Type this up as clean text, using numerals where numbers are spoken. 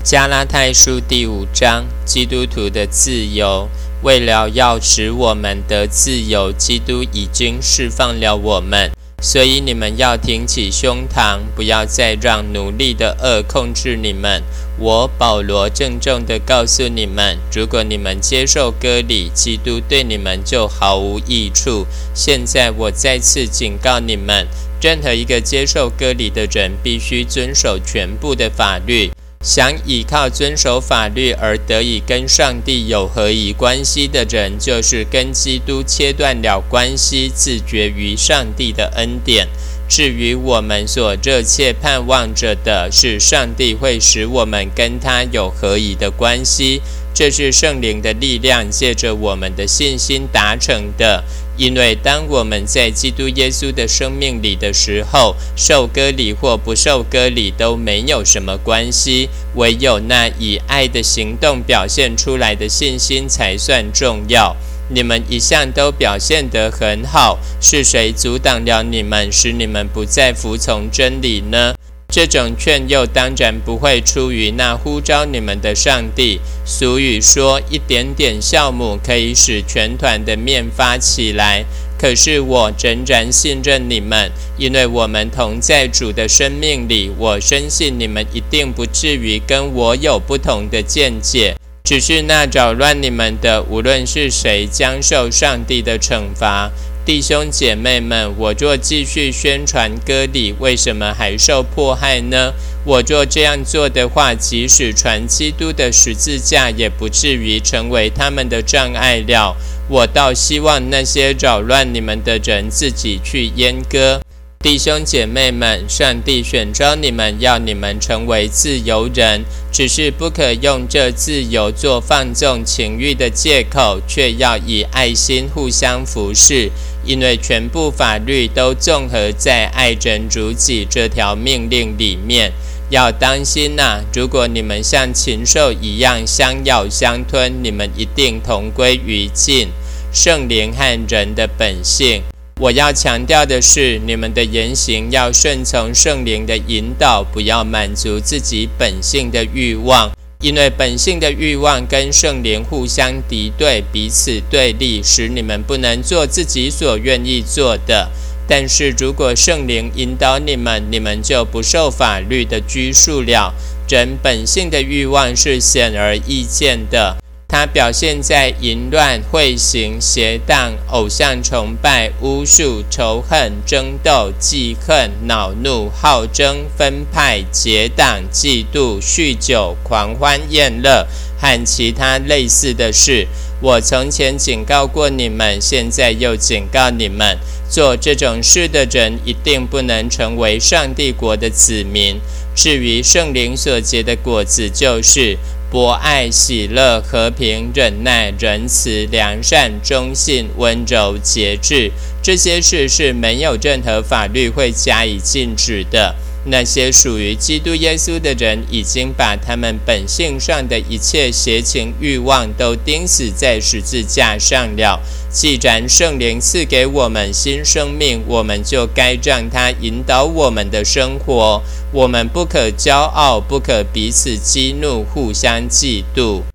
加拉太书第5章，基督徒的自由。为了要使我们得自由，基督已经释放了我们，所以你们要挺起胸膛，不要再让奴隶的恶控制你们。我保罗郑重地告诉你们，如果你们接受割礼，基督对你们就毫无益处。现在我再次警告你们，任何一个接受割礼的人必须遵守全部的法律。想依靠遵守法律而得以跟上帝有合宜关系的人，就是跟基督切断了关系，自绝于上帝的恩典。至于我们所热切盼望着的，是上帝会使我们跟他有合宜的关系，这是圣灵的力量借着我们的信心达成的。因为当我们在基督耶稣的生命里的时候，受割礼或不受割礼都没有什么关系，唯有那以爱的行动表现出来的信心才算重要。你们一向都表现得很好，是谁阻挡了你们，使你们不再服从真理呢？这种劝诱当然不会出于那呼召你们的上帝。俗语说，一点点酵母可以使全团的面发起来。可是我仍然信任你们，因为我们同在主的生命里。我深信你们一定不至于跟我有不同的见解。只是那扰乱你们的，无论是谁，将受上帝的惩罚。弟兄姐妹们，我若继续宣传割礼，为什么还受迫害呢？我若这样做的话，即使传基督的十字架，也不至于成为他们的障碍了。我倒希望那些扰乱你们的人自己去阉割。弟兄姐妹们，上帝选召你们，要你们成为自由人，只是不可用这自由做放纵情欲的借口，却要以爱心互相服侍，因为全部法律都综合在爱人如己这条命令里面。要当心啊，如果你们像禽兽一样相咬相吞，你们一定同归于尽。圣灵和人的本性。我要强调的是，你们的言行要顺从圣灵的引导，不要满足自己本性的欲望，因为本性的欲望跟圣灵互相敌对，彼此对立，使你们不能做自己所愿意做的。但是如果圣灵引导你们，你们就不受法律的拘束了。人本性的欲望是显而易见的，它表现在淫乱、秽行、邪荡、偶像崇拜、巫术、仇恨、争斗、记恨、恼怒、好争、分派、结党、嫉妒、酗酒、狂欢宴乐和其他类似的事。我从前警告过你们，现在又警告你们，做这种事的人一定不能成为上帝国的子民。至于圣灵所结的果子，就是博爱、喜乐、和平、忍耐、仁慈、良善、忠信、温柔、节制。这些事是没有任何法律会加以禁止的。那些属于基督耶稣的人，已经把他们本性上的一切邪情欲望都钉死在十字架上了。既然圣灵赐给我们新生命，我们就该让他引导我们的生活。我们不可骄傲，不可彼此激怒，互相嫉妒。